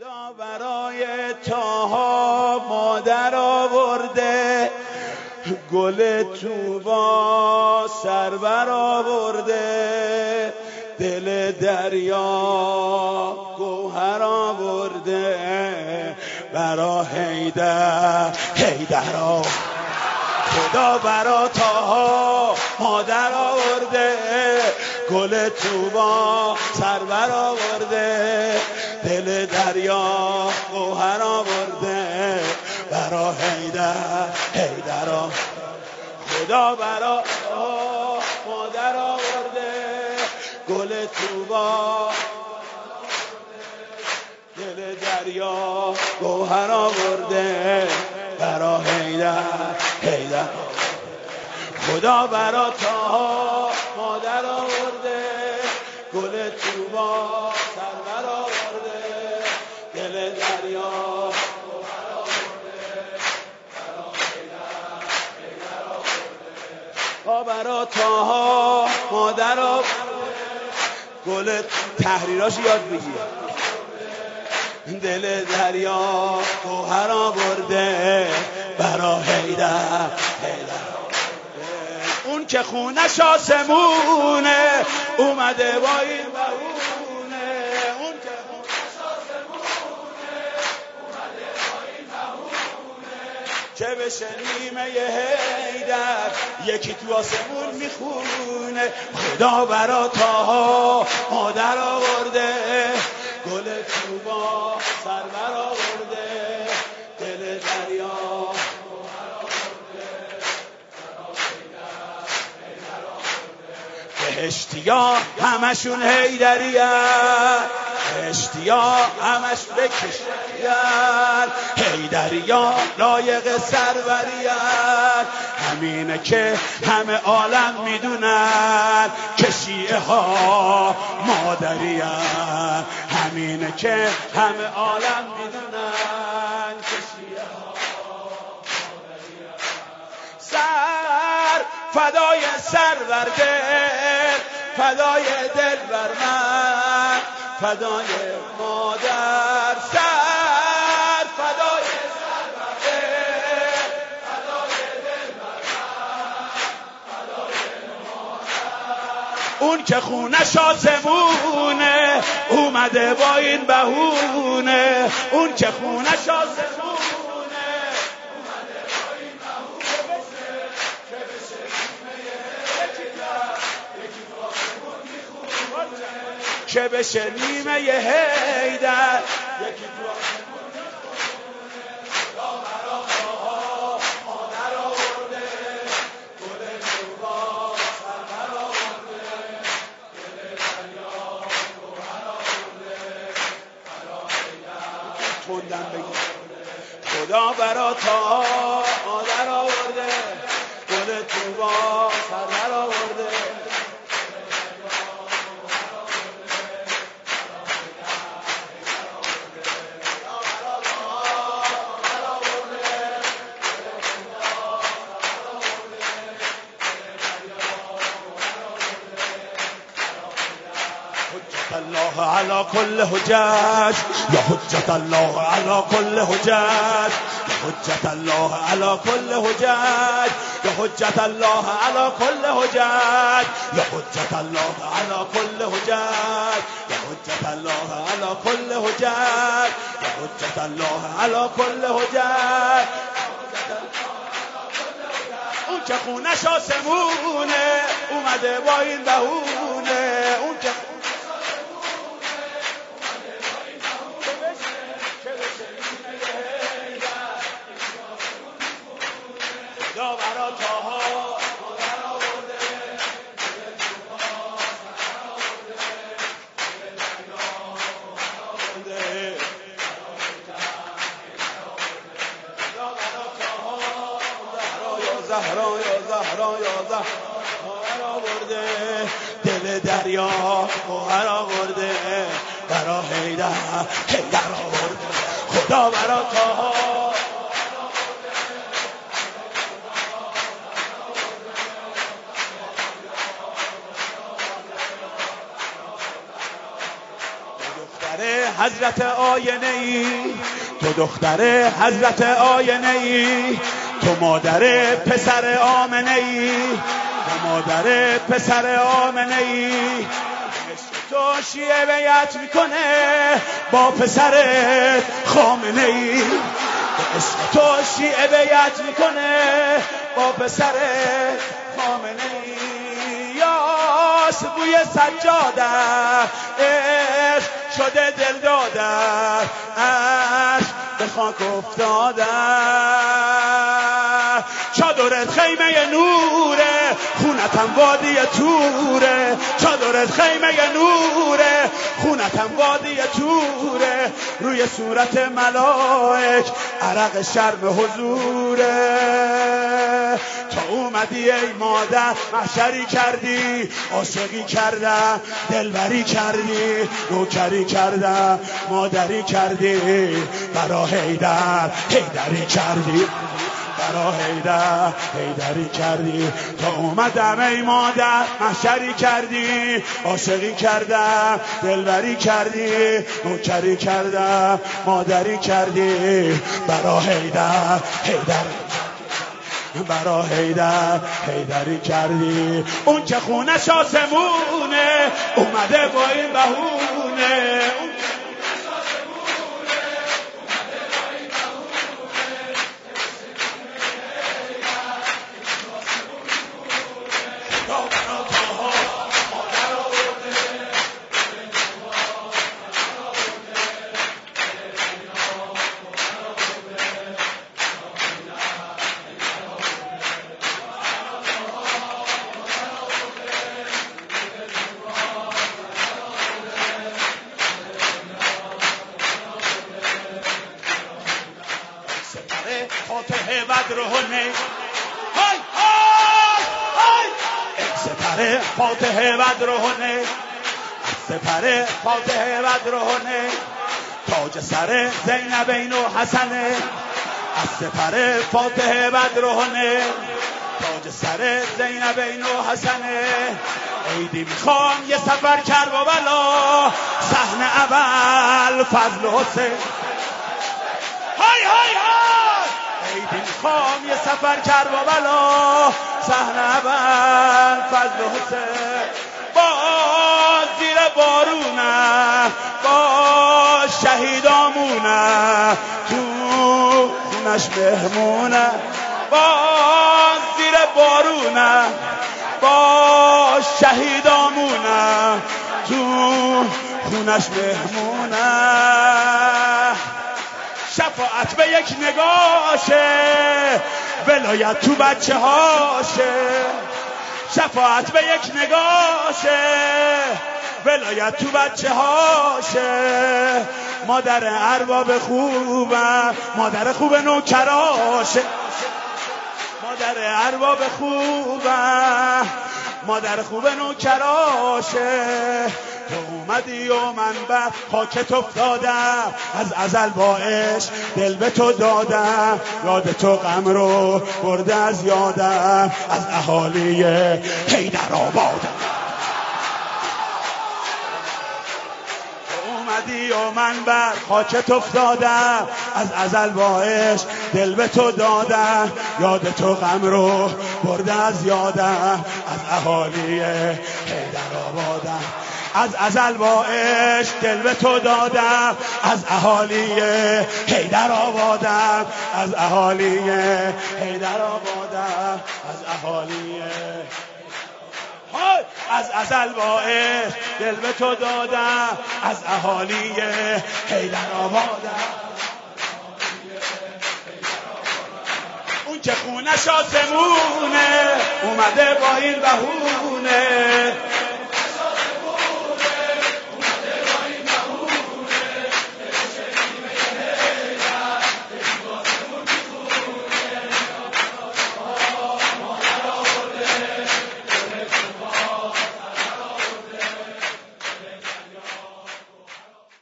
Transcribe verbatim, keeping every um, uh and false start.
خدا برای طاها مادر آورده، گل طوبا سرور آورده، دل دریا گوهر آورده، برا حیدر حیدر آورده. خدا برا طاها مادر آورده، گل طوبا سرور آورده، دل دریا گوهر آورده، برا حیدر حیدر آورده. خدا برا طاها مادر آورده، گل طوبا دل دریا گوهر آورده، برا حیدر حیدر. خدا برا طاها مادر آورده، گل طوبا سرور آورده، دل دریا گوهر آورده، برا حیدر حیدر آورده. برا طاها مادر آورده، گل تحریراش یاد بگیر، دل دریا گوهر آورده، برا حیدر حیدر. اون که خونش آسمونه اومده با این بهونه، اون که خونش آسمونه اومده با این بهونه، که بشه نیمه حیدر یکی تو آسمون میخونه. خدا برا طاها مادر آورده، گل طوبا سرور آورده، دل دریا گوهر آورده، برا حیدر حیدر آورده. بهشتیا همشون حیدریان، بهشتیا همش بکشیان، حیدریا لایق سروریان. همینه که همه عالم میدونن که شیعه ها مادریان، همینه که همه عالم میدونن که شیعه ها مادریان. سر فدای سرورده، فدای دل بر من، فدای مادر. سر فدای سرورده، فدای دل بر من، فدای مادر. اون که خونش آسمونه اومده با این بهونه، اون که خونش آسمونه اومده با این بهونه، که بشه نیمه حیدر یکی تو آسمون میخونه، که بشه نیمه حیدر یکی تو آسمون میخونه. خدا برا طاها مادر آورده، گل طوبا سرور آورده، دل دریا گوهر آورده، برا حیدر تندم بگیر. خدا برا طاها مادر آورده، گل طوبا سرور آورده، الله على كل حجاج، يا حجة الله على كل حجاج، يا حجة الله على كل حجاج، يا حجة الله على كل حجاج، يا حجة الله على كل حجاج، يا حجة الله على كل حجاج، يا حجة الله على كل حجاج. اون که خونش آسمونه اومده با این بهونه، اون که خدا برا طاها مادر آورده، گل طوبا سرور آورده، دل دریا گوهر آورده، برا حیدر حیدر آورده. خدا برا طاها زهرا یا زهرا یا زهرا یا زهرا مادر آورده، دل دریا گوهر آورده، برا حیدر حیدر آورده. خدا برا طاها حضرت آینه ای، تو دختر حضرت آینه ای، تو مادر پسر آمنه ای، تو مادر پسر آمنه ای. تو شیعه بیعت میکنه با پسر خامنه ای، عشق تو شیعه بیعت میکنه با پسر خامنه ای. یاس بوی سجاده عشق شده دل داده، عشق به خاک افتاده. چادرت خیمه نوره، خونتم وادی توره، چادرت خیمه نوره، خونتم وادی توره. روی صورت ملائک عرق شرم حضوره. تا اومدی ای مادر محشری کردی، عاشقی کردم دلبری کردی، نوکری کردم مادری کردی، برا حیدر حیدری کردی، برا حیدر حیدری کردی. تا اومدم ای مادر محشری کردی، عاشقی کردم دلبری کردی، نوکری کردم مادری کردی، برا حیدر حیدر برا حیدر حیدری کردی. اون که خونش آسمونه اومده با این بهونه، فاتحه بدرهنه های های های سپره فاتحه بدرهنه، سپره فاتحه بدرهنه، تاج سر زینبین و حسنه. از سپره فاتحه بدرهنه، تاج سر زینبین و حسنه. عیدی میخوام یه سفر کربلا، صحن اول فضل حسین. های های های عیدی میخوام یه سفر کربلا، صحن اول فضل حسین. با زیر بارونه با شهیدامونه، تو خونش مهمونه. با زیر بارونه با شهیدامونه، تو خونش مهمونه. شفاعت به یک نگاشه، ولایت تو بچه هاشه. شفاعت به یک نگاشه، ولایت تو بچه هاشه. مادر ارباب خوبه، مادر خوب نوکراشه. مادر ارباب خوبه، مادر خوب نوکراشه. تو اومدی و من بر خاکت افتادم، از ازل با عشق دل به تو دادم. یاد تو غم رو برده از یادم، از اهالی حیدرآبادم. اومدی و من بر خاکت افتادم، از ازل با عشق دل به تو دادم. یاد تو غم رو برده از یادم، از اهالی حیدرآبادم. از ازل با عشق دل به تو دادم، از اهالی حیدرآبادم. از اهالی حیدرآبادم، از اهالی از ازل با عشق دل به تو دادم، از اهالی حیدرآبادم. اون که خونش آسمونه اومده با این بهونه،